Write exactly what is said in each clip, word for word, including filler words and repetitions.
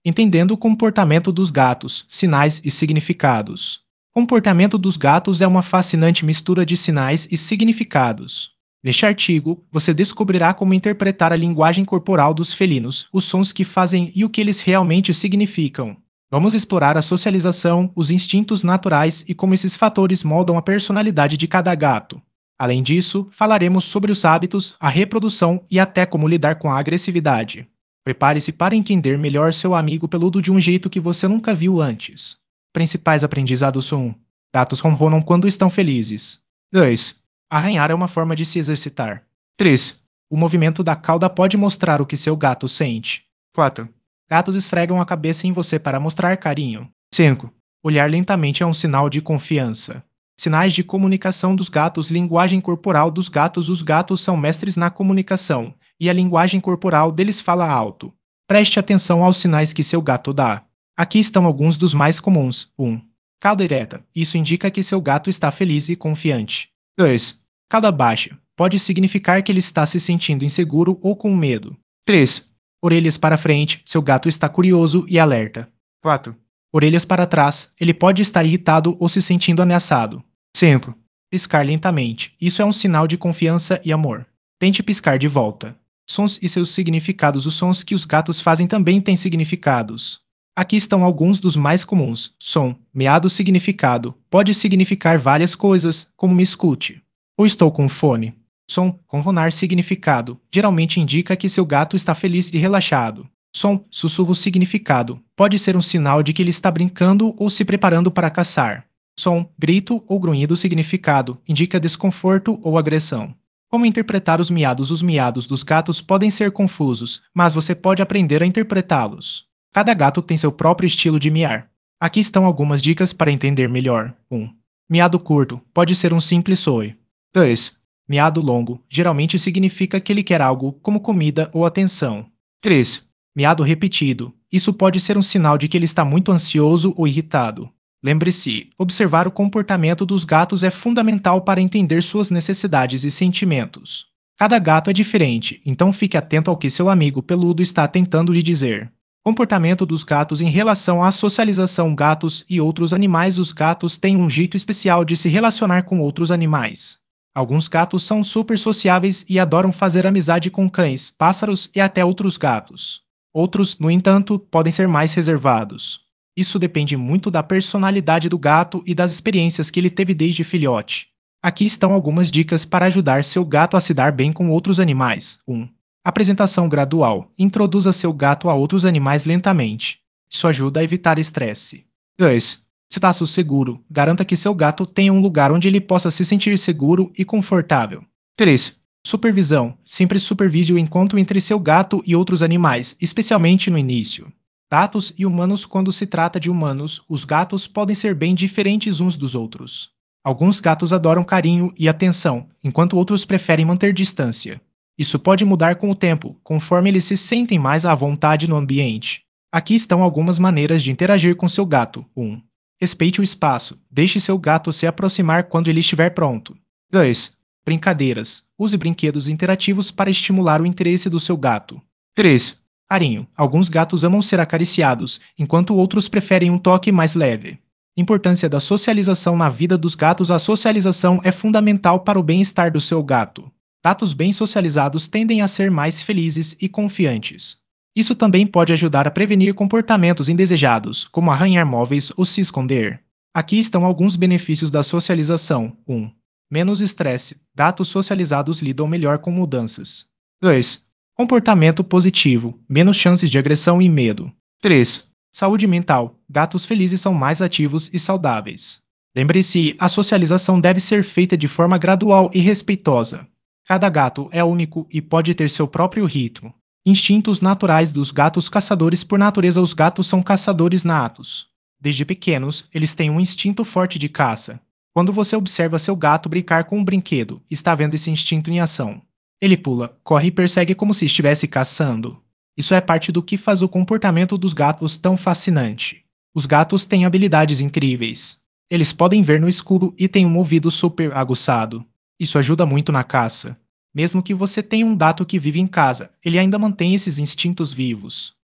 Entendendo o comportamento dos gatos, sinais e significados. Comportamento dos gatos é uma fascinante mistura de sinais e significados. Neste artigo, você descobrirá como interpretar a linguagem corporal dos felinos, os sons que fazem e o que eles realmente significam. Vamos explorar a socialização, os instintos naturais e como esses fatores moldam a personalidade de cada gato. Além disso, falaremos sobre os hábitos, a reprodução e até como lidar com a agressividade. Prepare-se para entender melhor seu amigo peludo de um jeito que você nunca viu antes. Principais aprendizados são: um. Gatos ronronam quando estão felizes. dois. Arranhar é uma forma de se exercitar. três. O movimento da cauda pode mostrar o que seu gato sente. quatro. Gatos esfregam a cabeça em você para mostrar carinho. cinco. Olhar lentamente é um sinal de confiança. Sinais de comunicação dos gatos. Linguagem corporal dos gatos. Os gatos são mestres na comunicação, e a linguagem corporal deles fala alto. Preste atenção aos sinais que seu gato dá. Aqui estão alguns dos mais comuns. um. Cauda ereta. Isso indica que seu gato está feliz e confiante. dois. Cauda baixa. Pode significar que ele está se sentindo inseguro ou com medo. três. Orelhas para frente. Seu gato está curioso e alerta. quatro. Orelhas para trás. Ele pode estar irritado ou se sentindo ameaçado. cinco. Piscar lentamente. Isso é um sinal de confiança e amor. Tente piscar de volta. Sons e seus significados. Os sons que os gatos fazem também têm significados. Aqui estão alguns dos mais comuns. Som, meado. Significado. Pode significar várias coisas, como me escute. Ou estou com fone. Som, ronronar. Significado. Geralmente indica que seu gato está feliz e relaxado. Som, sussurro. Significado. Pode ser um sinal de que ele está brincando ou se preparando para caçar. Som, grito ou grunhido. Significado. Indica desconforto ou agressão. Como interpretar os miados? Os miados dos gatos podem ser confusos, mas você pode aprender a interpretá-los. Cada gato tem seu próprio estilo de miar. Aqui estão algumas dicas para entender melhor. um. Miado curto. Pode ser um simples oi. dois. Miado longo. Geralmente significa que ele quer algo, como comida ou atenção. três. Miado repetido. Isso pode ser um sinal de que ele está muito ansioso ou irritado. Lembre-se, observar o comportamento dos gatos é fundamental para entender suas necessidades e sentimentos. Cada gato é diferente, então fique atento ao que seu amigo peludo está tentando lhe dizer. Comportamento dos gatos em relação à socialização. Gatos e outros animais. Os gatos têm um jeito especial de se relacionar com outros animais. Alguns gatos são super sociáveis e adoram fazer amizade com cães, pássaros e até outros gatos. Outros, no entanto, podem ser mais reservados. Isso depende muito da personalidade do gato e das experiências que ele teve desde filhote. Aqui estão algumas dicas para ajudar seu gato a se dar bem com outros animais. um. Apresentação gradual. Introduza seu gato a outros animais lentamente. Isso ajuda a evitar estresse. dois. Espaço seguro. Garanta que seu gato tenha um lugar onde ele possa se sentir seguro e confortável. três. Supervisão. Sempre supervise o encontro entre seu gato e outros animais, especialmente no início. Gatos e humanos. Quando se trata de humanos, os gatos podem ser bem diferentes uns dos outros. Alguns gatos adoram carinho e atenção, enquanto outros preferem manter distância. Isso pode mudar com o tempo, conforme eles se sentem mais à vontade no ambiente. Aqui estão algumas maneiras de interagir com seu gato. um. Respeite o espaço. Deixe seu gato se aproximar quando ele estiver pronto. dois. Brincadeiras. Use brinquedos interativos para estimular o interesse do seu gato. três. Carinho. Alguns gatos amam ser acariciados, enquanto outros preferem um toque mais leve. Importância da socialização na vida dos gatos. A socialização é fundamental para o bem-estar do seu gato. Gatos bem socializados tendem a ser mais felizes e confiantes. Isso também pode ajudar a prevenir comportamentos indesejados, como arranhar móveis ou se esconder. Aqui estão alguns benefícios da socialização. um. Menos estresse. Gatos socializados lidam melhor com mudanças. dois. Comportamento positivo. Menos chances de agressão e medo. três. Saúde mental. Gatos felizes são mais ativos e saudáveis. Lembre-se, a socialização deve ser feita de forma gradual e respeitosa. Cada gato é único e pode ter seu próprio ritmo. Instintos naturais dos gatos caçadores. Por natureza, os gatos são caçadores natos. Desde pequenos, eles têm um instinto forte de caça. Quando você observa seu gato brincar com um brinquedo, está vendo esse instinto em ação. Ele pula, corre e persegue como se estivesse caçando. Isso é parte do que faz o comportamento dos gatos tão fascinante. Os gatos têm habilidades incríveis. Eles podem ver no escuro e têm um ouvido super aguçado. Isso ajuda muito na caça. Mesmo que você tenha um gato que vive em casa, ele ainda mantém esses instintos vivos.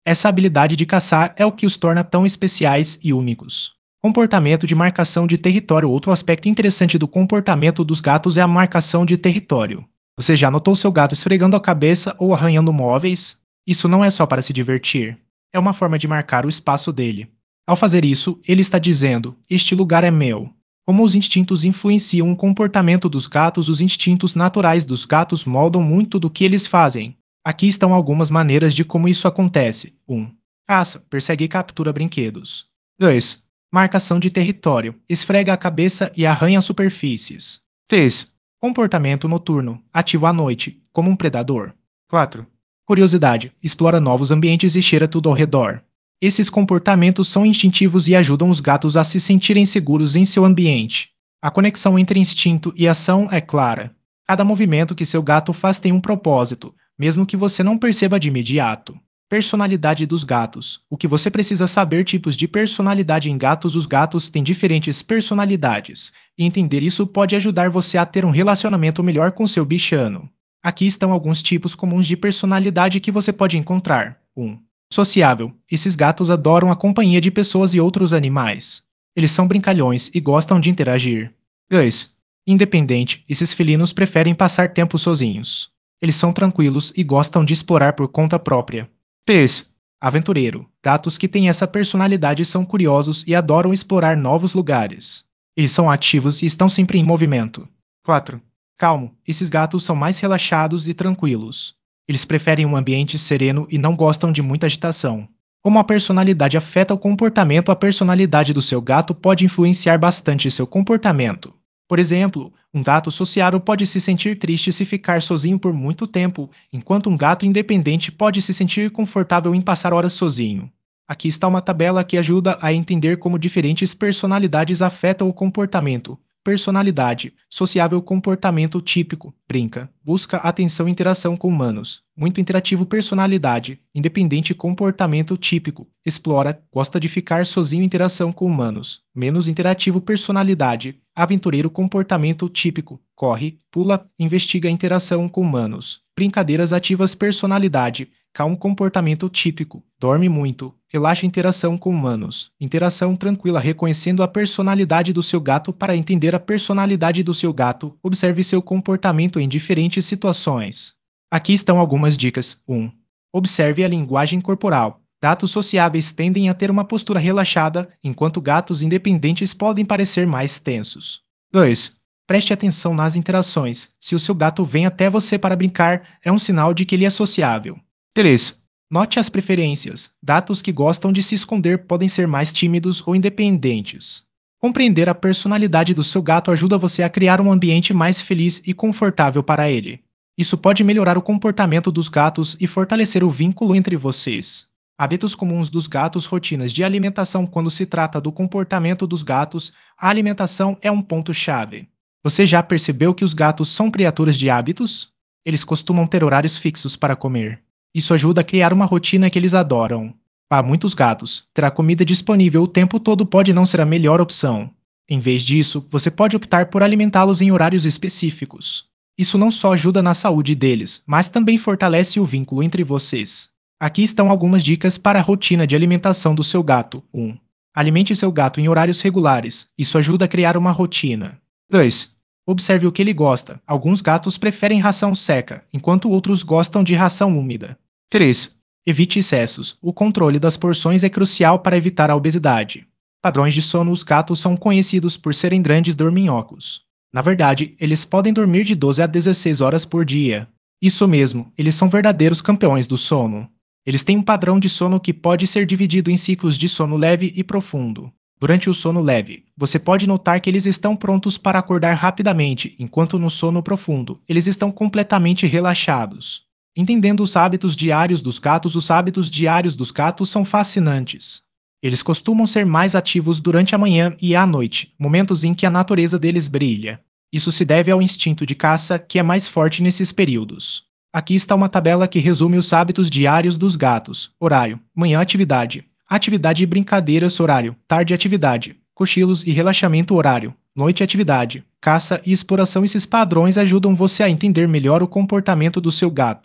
Essa habilidade de caçar é o que os torna tão especiais e únicos. Comportamento de marcação de território. Outro aspecto interessante do comportamento dos gatos é a marcação de território. Você já notou seu gato esfregando a cabeça ou arranhando móveis? Isso não é só para se divertir. É uma forma de marcar o espaço dele. Ao fazer isso, ele está dizendo: este lugar é meu. Como os instintos influenciam o comportamento dos gatos, os instintos naturais dos gatos moldam muito do que eles fazem. Aqui estão algumas maneiras de como isso acontece. um. Caça, persegue e captura brinquedos. dois. Marcação de território, esfrega a cabeça e arranha superfícies. três. Comportamento noturno, ativo à noite, como um predador. quatro. Curiosidade, explora novos ambientes e cheira tudo ao redor. Esses comportamentos são instintivos e ajudam os gatos a se sentirem seguros em seu ambiente. A conexão entre instinto e ação é clara. Cada movimento que seu gato faz tem um propósito, mesmo que você não perceba de imediato. Personalidade dos gatos. O que você precisa saber: tipos de personalidade em gatos. Os gatos têm diferentes personalidades, e entender isso pode ajudar você a ter um relacionamento melhor com seu bichano. Aqui estão alguns tipos comuns de personalidade que você pode encontrar. um. Sociável. Esses gatos adoram a companhia de pessoas e outros animais. Eles são brincalhões e gostam de interagir. dois. Independente. Esses felinos preferem passar tempo sozinhos. Eles são tranquilos e gostam de explorar por conta própria. três. Aventureiro. Gatos que têm essa personalidade são curiosos e adoram explorar novos lugares. Eles são ativos e estão sempre em movimento. quatro. Calmo. Esses gatos são mais relaxados e tranquilos. Eles preferem um ambiente sereno e não gostam de muita agitação. Como a personalidade afeta o comportamento, a personalidade do seu gato pode influenciar bastante seu comportamento. Por exemplo, um gato sociável pode se sentir triste se ficar sozinho por muito tempo, enquanto um gato independente pode se sentir confortável em passar horas sozinho. Aqui está uma tabela que ajuda a entender como diferentes personalidades afetam o comportamento. Personalidade: sociável, comportamento típico, brinca, busca atenção e interação com humanos. Muito interativo. Personalidade: independente, comportamento típico, explora, gosta de ficar sozinho, interação com humanos. Menos interativo. Personalidade: aventureiro, comportamento típico, corre, pula, investiga, interação com humanos. Brincadeiras ativas. Personalidade: calmo, comportamento típico, dorme muito, relaxa, interação com humanos. Interação tranquila. Reconhecendo a personalidade do seu gato. Para entender a personalidade do seu gato, observe seu comportamento em diferentes situações. Aqui estão algumas dicas. um. Observe a linguagem corporal. Gatos sociáveis tendem a ter uma postura relaxada, enquanto gatos independentes podem parecer mais tensos. dois. Preste atenção nas interações. Se o seu gato vem até você para brincar, é um sinal de que ele é sociável. três. Note as preferências. Gatos que gostam de se esconder podem ser mais tímidos ou independentes. Compreender a personalidade do seu gato ajuda você a criar um ambiente mais feliz e confortável para ele. Isso pode melhorar o comportamento dos gatos e fortalecer o vínculo entre vocês. Hábitos comuns dos gatos. Rotinas de alimentação. Quando se trata do comportamento dos gatos, a alimentação é um ponto-chave. Você já percebeu que os gatos são criaturas de hábitos? Eles costumam ter horários fixos para comer. Isso ajuda a criar uma rotina que eles adoram. Para muitos gatos, ter a comida disponível o tempo todo pode não ser a melhor opção. Em vez disso, você pode optar por alimentá-los em horários específicos. Isso não só ajuda na saúde deles, mas também fortalece o vínculo entre vocês. Aqui estão algumas dicas para a rotina de alimentação do seu gato. um. Alimente seu gato em horários regulares. Isso ajuda a criar uma rotina. dois. Observe o que ele gosta. Alguns gatos preferem ração seca, enquanto outros gostam de ração úmida. três. Evite excessos. O controle das porções é crucial para evitar a obesidade. Padrões de sono. Os gatos são conhecidos por serem grandes dorminhocos. Na verdade, eles podem dormir de doze a dezesseis horas por dia. Isso mesmo, eles são verdadeiros campeões do sono. Eles têm um padrão de sono que pode ser dividido em ciclos de sono leve e profundo. Durante o sono leve, você pode notar que eles estão prontos para acordar rapidamente, enquanto no sono profundo, eles estão completamente relaxados. Entendendo os hábitos diários dos gatos. Os hábitos diários dos gatos são fascinantes. Eles costumam ser mais ativos durante a manhã e à noite, momentos em que a natureza deles brilha. Isso se deve ao instinto de caça, que é mais forte nesses períodos. Aqui está uma tabela que resume os hábitos diários dos gatos. Horário: manhã, atividade. Atividade e brincadeiras. Horário: tarde, atividade. Cochilos e relaxamento. Horário: noite, atividade. Caça e exploração. Esses padrões ajudam você a entender melhor o comportamento do seu gato.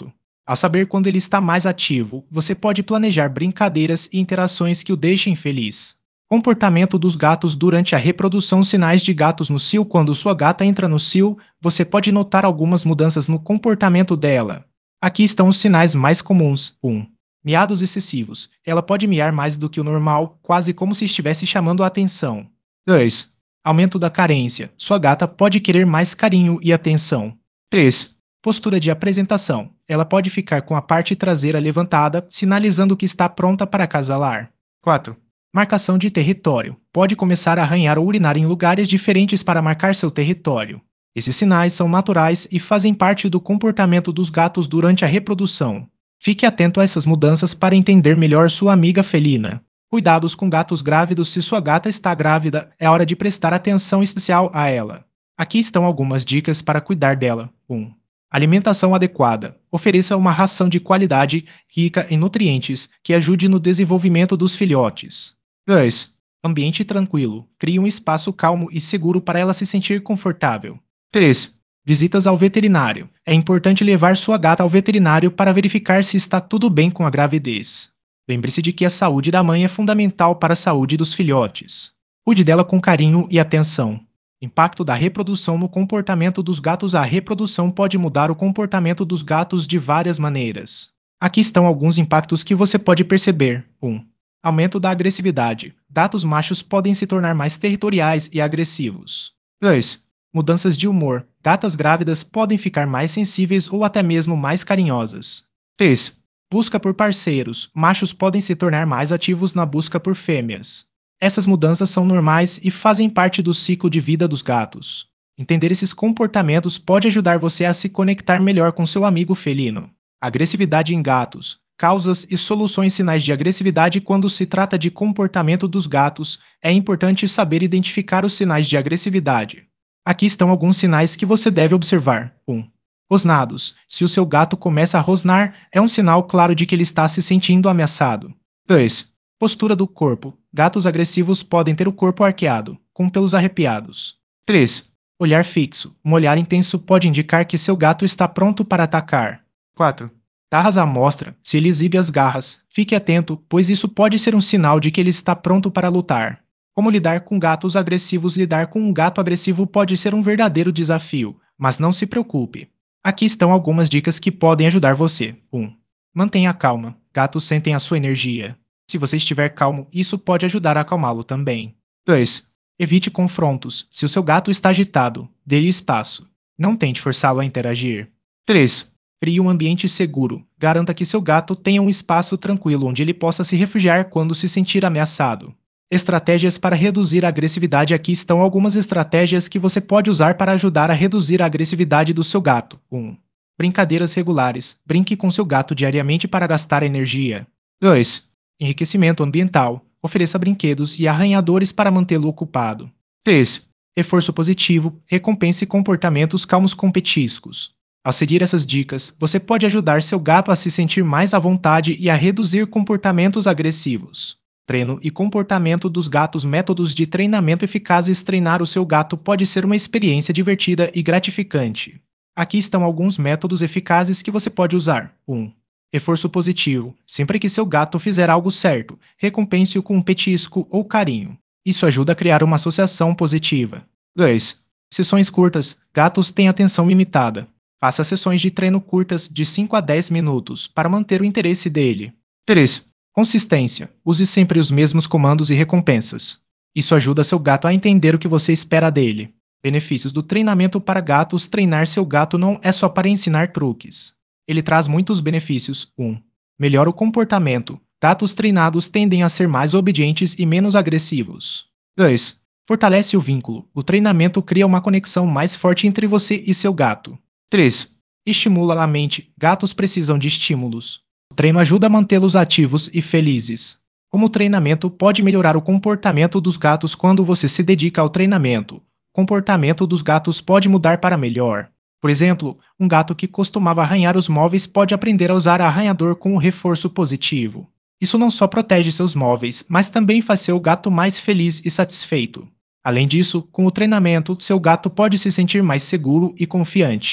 Ao saber quando ele está mais ativo, você pode planejar brincadeiras e interações que o deixem feliz. Comportamento dos gatos durante a reprodução. Sinais de gatos no cio. Quando sua gata entra no cio, você pode notar algumas mudanças no comportamento dela. Aqui estão os sinais mais comuns. um. Miados excessivos. Ela pode miar mais do que o normal, quase como se estivesse chamando a atenção. dois. Aumento da carência. Sua gata pode querer mais carinho e atenção. três. Postura de apresentação. Ela pode ficar com a parte traseira levantada, sinalizando que está pronta para acasalar. quatro. Marcação de território. Pode começar a arranhar ou urinar em lugares diferentes para marcar seu território. Esses sinais são naturais e fazem parte do comportamento dos gatos durante a reprodução. Fique atento a essas mudanças para entender melhor sua amiga felina. Cuidados com gatos grávidos. Se sua gata está grávida, é hora de prestar atenção especial a ela. Aqui estão algumas dicas para cuidar dela. um. Alimentação adequada. Ofereça uma ração de qualidade, rica em nutrientes, que ajude no desenvolvimento dos filhotes. dois. Ambiente tranquilo. Crie um espaço calmo e seguro para ela se sentir confortável. três. Visitas ao veterinário. É importante levar sua gata ao veterinário para verificar se está tudo bem com a gravidez. Lembre-se de que a saúde da mãe é fundamental para a saúde dos filhotes. Cuide dela com carinho e atenção. Impacto da reprodução no comportamento dos gatos. A reprodução pode mudar o comportamento dos gatos de várias maneiras. Aqui estão alguns impactos que você pode perceber. um. Aumento da agressividade. Gatos machos podem se tornar mais territoriais e agressivos. dois. Mudanças de humor. Gatas grávidas podem ficar mais sensíveis ou até mesmo mais carinhosas. três. Busca por parceiros. Machos podem se tornar mais ativos na busca por fêmeas. Essas mudanças são normais e fazem parte do ciclo de vida dos gatos. Entender esses comportamentos pode ajudar você a se conectar melhor com seu amigo felino. Agressividade em gatos. Causas e soluções. Sinais de agressividade. Quando se trata de comportamento dos gatos, é importante saber identificar os sinais de agressividade. Aqui estão alguns sinais que você deve observar. um. Rosnados. Se o seu gato começa a rosnar, é um sinal claro de que ele está se sentindo ameaçado. dois. Postura do corpo. Gatos agressivos podem ter o corpo arqueado, com pelos arrepiados. três. Olhar fixo. Um olhar intenso pode indicar que seu gato está pronto para atacar. quatro. Garras à mostra. Se ele exibe as garras, fique atento, pois isso pode ser um sinal de que ele está pronto para lutar. Como lidar com gatos agressivos? Lidar com um gato agressivo pode ser um verdadeiro desafio, mas não se preocupe. Aqui estão algumas dicas que podem ajudar você. um. Mantenha calma. Gatos sentem a sua energia. Se você estiver calmo, isso pode ajudar a acalmá-lo também. dois. Evite confrontos. Se o seu gato está agitado, dê-lhe espaço. Não tente forçá-lo a interagir. três. Crie um ambiente seguro. Garanta que seu gato tenha um espaço tranquilo onde ele possa se refugiar quando se sentir ameaçado. Estratégias para reduzir a agressividade. Aqui estão algumas estratégias que você pode usar para ajudar a reduzir a agressividade do seu gato. um. Brincadeiras regulares. Brinque com seu gato diariamente para gastar energia. dois. Enriquecimento ambiental. Ofereça brinquedos e arranhadores para mantê-lo ocupado. três. Reforço positivo. Recompense comportamentos calmos com petiscos. Ao seguir essas dicas, você pode ajudar seu gato a se sentir mais à vontade e a reduzir comportamentos agressivos. Treino e comportamento dos gatos. Métodos de treinamento eficazes. Treinar o seu gato pode ser uma experiência divertida e gratificante. Aqui estão alguns métodos eficazes que você pode usar. um. Reforço positivo. Sempre que seu gato fizer algo certo, recompense-o com um petisco ou carinho. Isso ajuda a criar uma associação positiva. dois. Sessões curtas. Gatos têm atenção limitada. Faça sessões de treino curtas de cinco a dez minutos para manter o interesse dele. três. Consistência. Use sempre os mesmos comandos e recompensas. Isso ajuda seu gato a entender o que você espera dele. Benefícios do treinamento para gatos. Treinar seu gato não é só para ensinar truques. Ele traz muitos benefícios. um. Melhora o comportamento. Gatos treinados tendem a ser mais obedientes e menos agressivos. dois. Fortalece o vínculo. O treinamento cria uma conexão mais forte entre você e seu gato. três. Estimula a mente. Gatos precisam de estímulos. O treino ajuda a mantê-los ativos e felizes. Como o treinamento pode melhorar o comportamento dos gatos? Quando você se dedica ao treinamento, o comportamento dos gatos pode mudar para melhor. Por exemplo, um gato que costumava arranhar os móveis pode aprender a usar arranhador com um reforço positivo. Isso não só protege seus móveis, mas também faz seu gato mais feliz e satisfeito. Além disso, com o treinamento, seu gato pode se sentir mais seguro e confiante.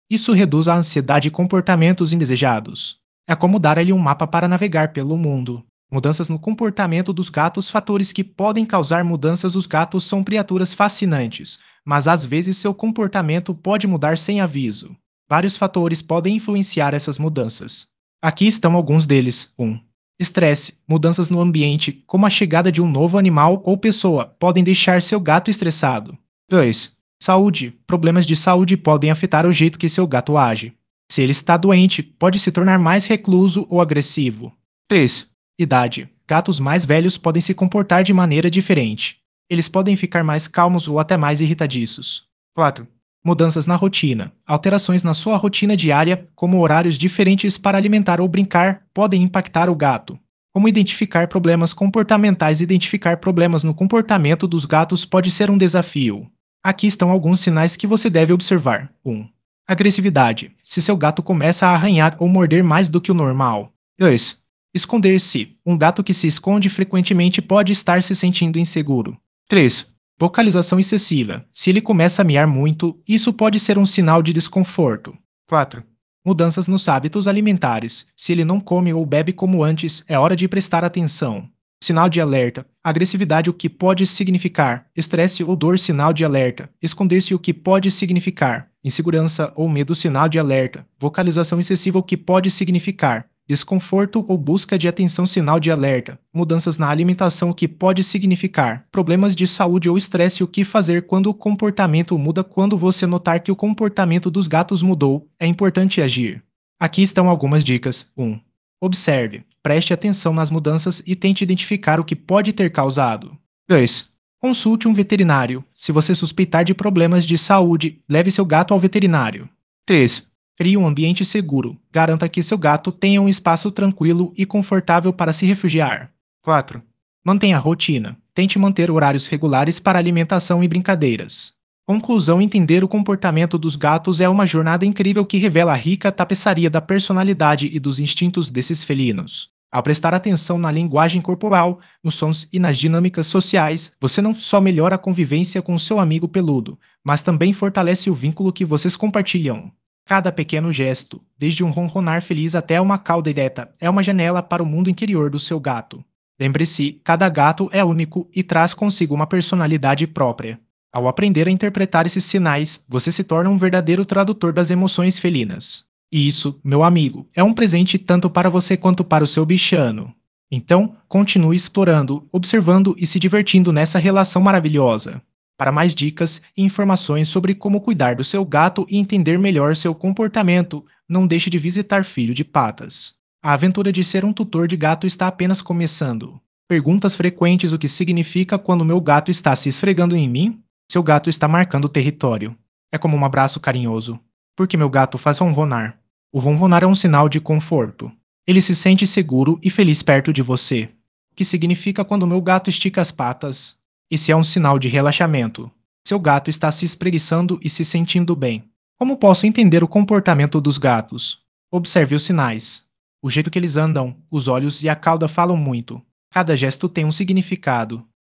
Isso reduz a ansiedade e comportamentos indesejados. É como dar a ele um mapa para navegar pelo mundo. Mudanças no comportamento dos gatos. Fatores que podem causar mudanças. Os gatos são criaturas fascinantes, mas às vezes seu comportamento pode mudar sem aviso. Vários fatores podem influenciar essas mudanças. Aqui estão alguns deles. um. Estresse. Mudanças no ambiente, como a chegada de um novo animal ou pessoa, podem deixar seu gato estressado. dois. Saúde. Problemas de saúde podem afetar o jeito que seu gato age. Se ele está doente, pode se tornar mais recluso ou agressivo. três. Idade. Gatos mais velhos podem se comportar de maneira diferente. Eles podem ficar mais calmos ou até mais irritadiços. quatro. Mudanças na rotina. Alterações na sua rotina diária, como horários diferentes para alimentar ou brincar, podem impactar o gato. Como identificar problemas comportamentais. Identificar problemas no comportamento dos gatos pode ser um desafio. Aqui estão alguns sinais que você deve observar. um. Agressividade. Se seu gato começa a arranhar ou morder mais do que o normal. dois. Esconder-se. Um gato que se esconde frequentemente pode estar se sentindo inseguro. três. Vocalização excessiva. Se ele começa a miar muito, isso pode ser um sinal de desconforto. quatro. Mudanças nos hábitos alimentares. Se ele não come ou bebe como antes, é hora de prestar atenção. Sinal de alerta. Agressividade, o que pode significar. Estresse ou dor, sinal de alerta. Esconder-se, o que pode significar. Insegurança ou medo, sinal de alerta. Vocalização excessiva, o que pode significar. Desconforto ou busca de atenção, sinal de alerta. Mudanças na alimentação, o que pode significar. Problemas de saúde ou estresse, o que fazer quando o comportamento muda. Quando você notar que o comportamento dos gatos mudou, é importante agir. Aqui estão algumas dicas. um. Observe. Preste atenção nas mudanças e tente identificar o que pode ter causado. dois. Consulte um veterinário. Se você suspeitar de problemas de saúde, leve seu gato ao veterinário. três. Crie um ambiente seguro. Garanta que seu gato tenha um espaço tranquilo e confortável para se refugiar. quatro. Mantenha a rotina. Tente manter horários regulares para alimentação e brincadeiras. Conclusão: entender o comportamento dos gatos é uma jornada incrível que revela a rica tapeçaria da personalidade e dos instintos desses felinos. Ao prestar atenção na linguagem corporal, nos sons e nas dinâmicas sociais, você não só melhora a convivência com seu amigo peludo, mas também fortalece o vínculo que vocês compartilham. Cada pequeno gesto, desde um ronronar feliz até uma cauda ereta, é uma janela para o mundo interior do seu gato. Lembre-se, cada gato é único e traz consigo uma personalidade própria. Ao aprender a interpretar esses sinais, você se torna um verdadeiro tradutor das emoções felinas. E isso, meu amigo, é um presente tanto para você quanto para o seu bichano. Então, continue explorando, observando e se divertindo nessa relação maravilhosa. Para mais dicas e informações sobre como cuidar do seu gato e entender melhor seu comportamento, não deixe de visitar Filho de Patas. A aventura de ser um tutor de gato está apenas começando. Perguntas frequentes: o que significa quando meu gato está se esfregando em mim? Seu gato está marcando o território. É como um abraço carinhoso. Por que meu gato faz ronronar? O ronronar é um sinal de conforto. Ele se sente seguro e feliz perto de você. O que significa quando meu gato estica as patas? Esse é um sinal de relaxamento. Seu gato está se espreguiçando e se sentindo bem. Como posso entender o comportamento dos gatos? Observe os sinais. O jeito que eles andam, os olhos e a cauda falam muito. Cada gesto tem um significado.